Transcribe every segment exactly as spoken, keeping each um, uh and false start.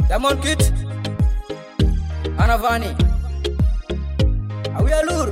Diamond Kid Anavani Awi Alur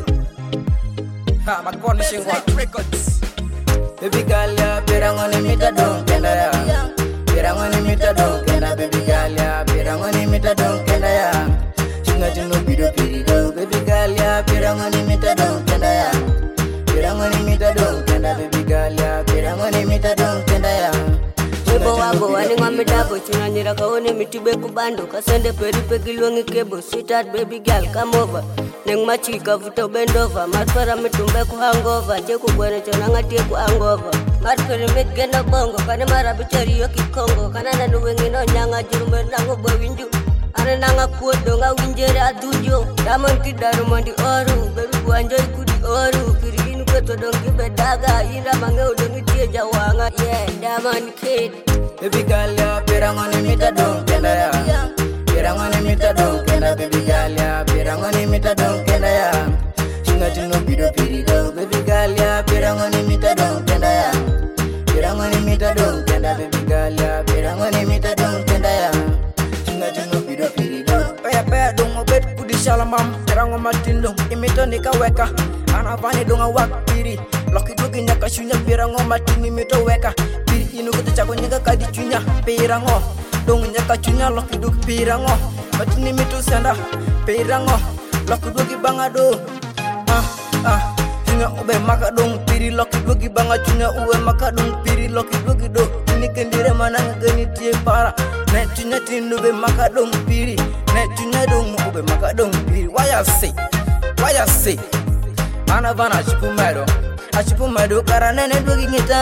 Ha Makpon Shingwa Records. Baby girl ya pirangoni mita dong kenda ya pirangoni mita dong kenda baby girl ya pirangoni mita dong kenda ya singa tino bido pirido baby girl ya pirangoni mita dong kenda ya pirangoni mita dong kenda baby girl ya pirangoni mita dong kenda ya Ebo wago wani ngami dabo chuna nyira kaone mitibe kubando kasende peri pegilwangi kebo sweetheart baby girl come over neng machi kavuto bend over marfara mitumbe ku hangover je ku gwene chona ngati ku hangover marfara mitgena bongo kana marabichari yo kikongo kana nanu wengi no nyanga jurumbe nango bawinju ana nanga kuodo nga winjere adunjo Diamond Kid darumondi oru baby wanjoy kudi oru kiri inu keto dongi bedaga ina mange udongi tie jawanga yeah Diamond Kid. Baby girl ya pirangoni mita dong kenda ya pirangoni mita dong kenda baby girl ya pirangoni mita dong kenda ya singa tino bido pirido baby girl ya pirangoni mita dong kenda ya pirangoni mita dong kenda baby girl ya pirangoni mita dong kenda ya singa tino bido pirido paya paya dong obet kudi shalamam pirango matindo imito nikaweka Anavani dong awak piri loki dogi nyaka shunya pirango matini mito weka inu kete chako nyaka kadi chunya pirango dong nyaka chunya loki duk pirango matini mitu senda pirango loki dogi bangado ah ah hinga ube maka dong piri loki dogi banga chunya ube maka dong piri loki dogi do ini kendire manang geni tie para na chunya tindu be maka dong piri na chunya dong ube maka dong piri why I say why I say Anavana shipumero ashipumero karanene dogi ngita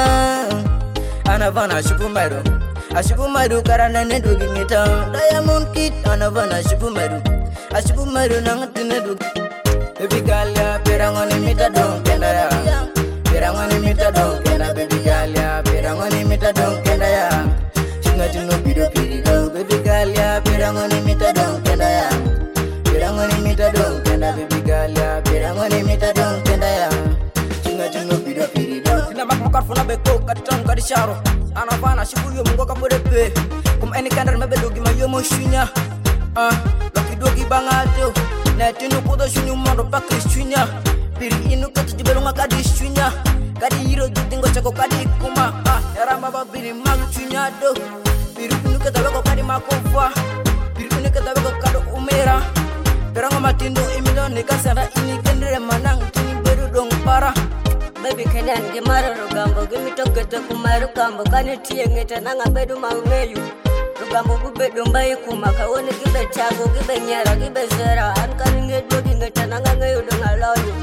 Anavana shipumero ashipumero karanene dogi ngita Diamond Kid Anavana shipumero ashipumero nangatine dogi baby girl ya pirangoni mita dong kenda ya pirangoni mita dong kenda baby girl ya pirangoni mita dong kenda ya singa tino bido pirido baby girl ya pirangoni mita dong kenda ya pirangoni mita dong kenda baby girl ya pirangoni mita dong kenda ya singa tino bido pirido kina mak makar funa beko katang kadisharo Anavana shibuyo mungo kamurepe kum eni kandar mebe dogi mayo moshunya ah loki dogi bangato na tinu kudo shunyu mando pakri shunya piri inu katu jibelunga kadi shunya kadi hiro judingo chako kadi kuma ah era maba biri mag shunya do piri inu kata wako kadi makofa piri inu kata wako kado umera perango matindo imilo nikasara ini kendere manang tini beru dong para Baby kenan gemara rugambo gimito gete kumaru kambo kane tie ngeta nanga bedu maungeyu rugambo bubedu mbai kumaka wone gibe chago gibe nyara gibe zera ankani ngedo ngeta nanga ngeyu donga lolu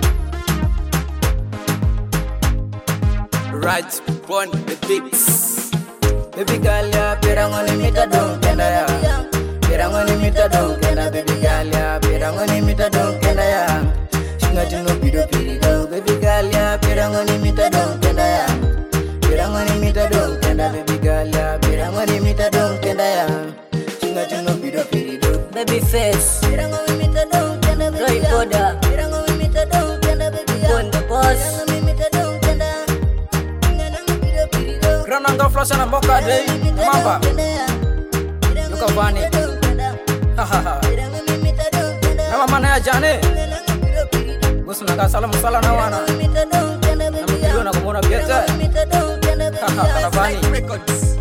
Right on the beats baby girl ya pirangoni mita dong kenda ya pirangoni mita dong kenda baby girl ya pirangoni mita dong kenda ya singa tino bido pirido baby girl ya pirangoni mita dong kenda ya pirangoni mita dong kenda baby girl ya pirangoni mita dong kenda ya singa tino bido pirido baby face pirangoni mita dong kenda Roy Boda pirangoni mita dong kenda baby Bon the boss pirangoni mita dong kenda nang bido pirido Grananga flash na mboka day mamba yuka vani hahaha nama mana ya jane Gusto na salam sala na wana na mkilo na kumona bieta hahaha Anavani Records.